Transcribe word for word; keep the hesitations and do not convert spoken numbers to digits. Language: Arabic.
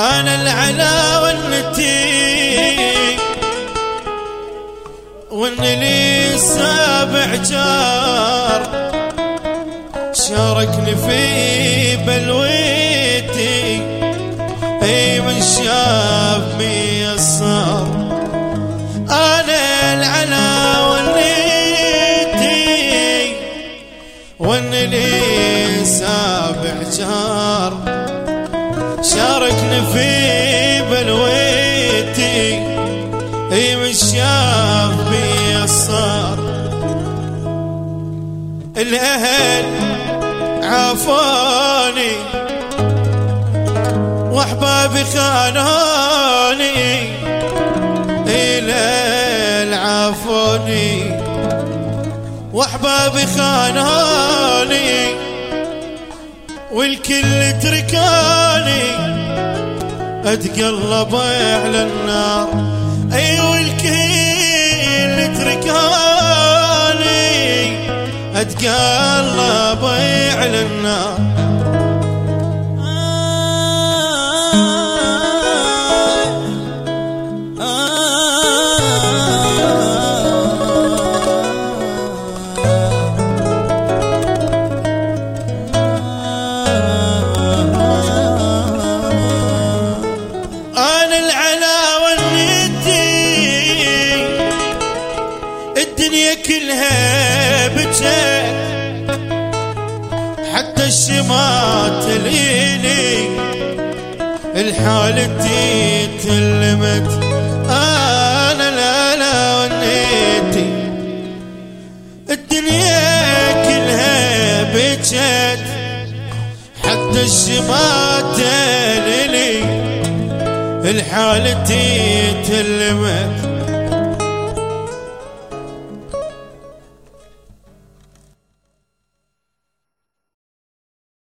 أنا العلا والنتي وإن لي سابع جار شاركني في بلويتي، اي من شاف ميسر. أنا العلا والنتي وإن لي سابع جار شاركني في بلويتي، اي من شاف ميسر. الأهل عافوني واحبابي خانوني، الأهل عافوني واحبابي خانوني، والكل تركوني اتقلب على النار. اي والكل تركوني اتقلب على النار. الدنيا كلها بجاك حتى الشمات تليني، الحالتي تلمت. أنا لا لا ونيتي الدنيا كلها بجاك حتى الشمات تليني، الحالتي تلمت.